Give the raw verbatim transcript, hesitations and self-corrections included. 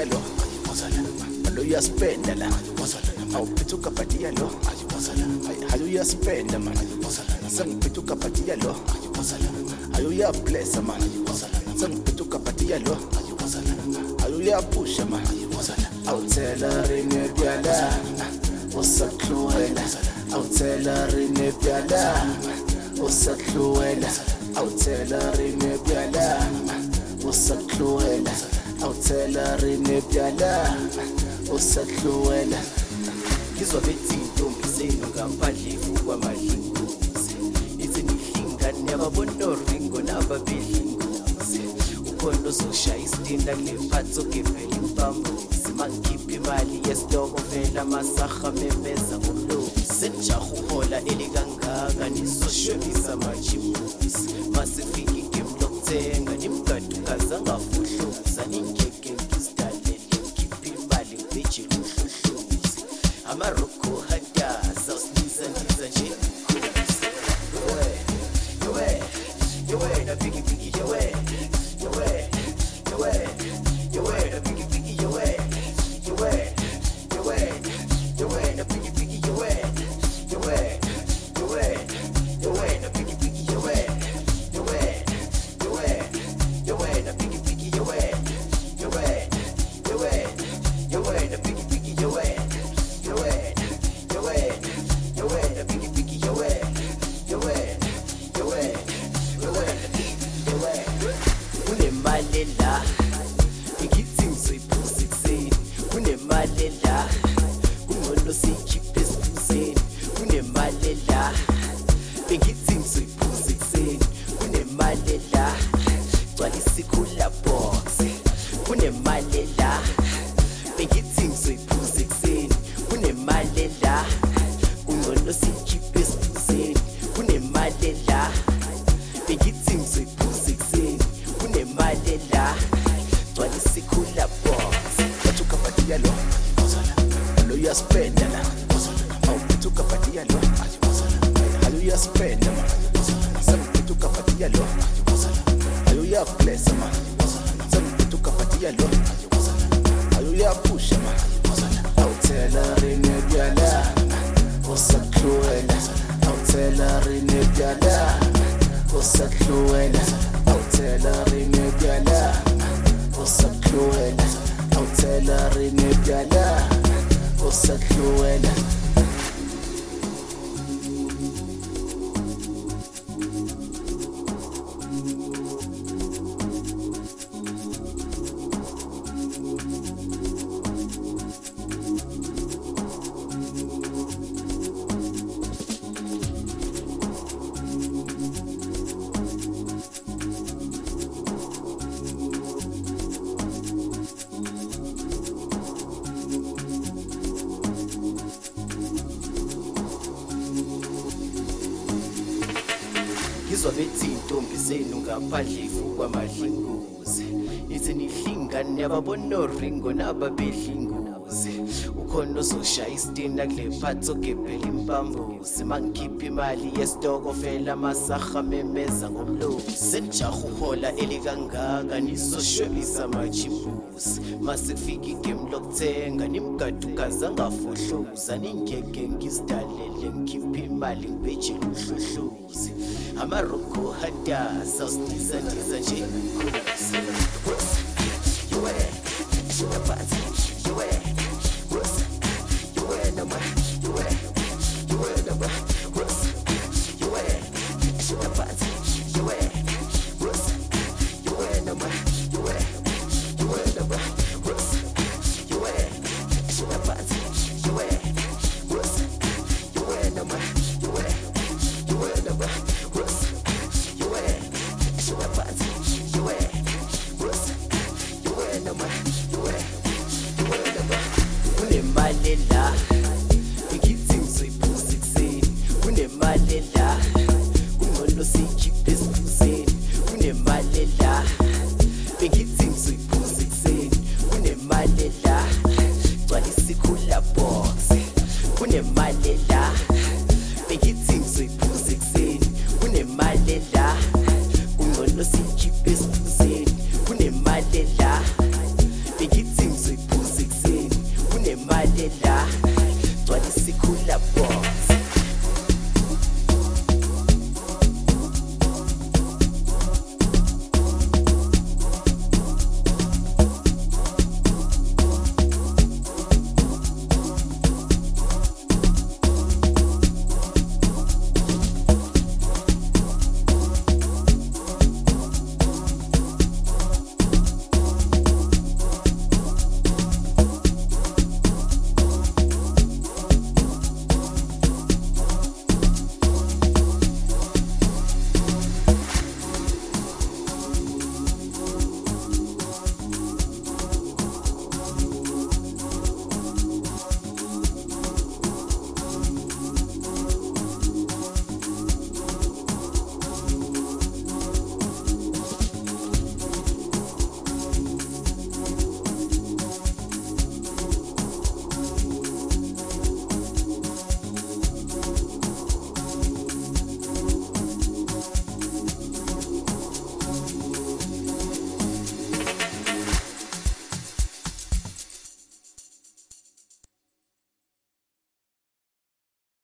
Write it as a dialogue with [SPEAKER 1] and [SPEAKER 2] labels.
[SPEAKER 1] kapatiya lo alo uyaspenda la awuphethe ukapatiya lo hayo uyaspenda man sengiphethe ukapatiya lo hayo uyablessa man sengiphethe ukapatiya lo hayo uyapusha man awuthela rine byala usakluwela awuthela rine byala usakluwela awuthela rine byala usakluwela awuthela rine byala usakluwela ngizwa bethi intombi senu ngaphandle kwamadlingozi ithi nihlingane yababona ringo nababedlingozi ukhona ozoshaya isitinda kule phathi ogevela impambuzi mangikhipha imali yesitoko vela masaha memeza ngomlobi senijaha uhola elikangaka nizoshwebisa amajimbuzi masifika igame lokuthenga nimgadukaza ngafuhluza ningeke ngizidalele ngikhipha imali ngibejele uhluhluzi amaroko hadaza usiniza ndiza nje yowe yowe yowe na bigi bigi yowe yowe yowe yowe na bigi bigi yowe yowe yowe yowe na bigi bigi yowe yowe yowe yowe na bigi bigi yowe yowe yowe yowe na bigi bigi yowe yowe yowe yowe na bigi bigi yowe yowe yowe yowe na bigi bigi yowe yowe yowe yowe yowe unemali la ngithi ngizoyiphuza ekuseni unemali la kungcono siyikhiphe esifuzeni unemali la ngithi ngizoyiphuza ekuseni unemali la gcwalisa ikhula box unemali la ngithi ngizoyiphuza ekuseni unemali la kungcono siyikhiphe esifuzeni unemali la ngithi ngizoyiphuza ekuseni unemali la gcwalisa ikhula box wathi ukapatiya lo alo uyaspenda la awuphethe ukapatiya lo hayo uyaspenda man sengiphethe ukapatiya lo hayo uyablessa man sengiphethe ukapatiya lo hayo uyapusha man awuthela rine byala usakluwela awuthela rine byala usakluwela awuthela rine byala usakluwela awuthela rine byala usakluwela ngizwa bethi intombi senu ngaphandle kwamadlingozi ithi nihlingane yababona ringo nababedlingozi ukhona ozoshaya isitinda kule phathi ogevela impambuzi mangikhipha imali yesitoko vela masaha memeza ngomlobi senijaha uhola elikangaka nizoshwebisa amajimbuzi masifika igame lokuthenga nimgadukaza ngafuhluza ningeke ngizidalele ngikhipha imali ngibejele uhluhluzi amaroko hadaza usiniza ndiza nje yowe shinapathi yowe rosa yowe nama yowe yowe nama rosa yowe shinapathi yowe rosa yowe nama yowe yowe nama rosa yowe shinapathi yowe rosa yowe nama yowe yowe nama rosa yowe shinapathi yowe rosa yowe nama yowe yowe nama unemali la ngithi ngizoyiphuza ekuseni unemali la kungcono siyikhiphe esifuzeni unemali la ngithi ngizoyiphuza ekuseni unemali la gcwalisa ikhula box unemali la ngithi ngizoyiphuza ekuseni unemali la kungcono siyikhiphe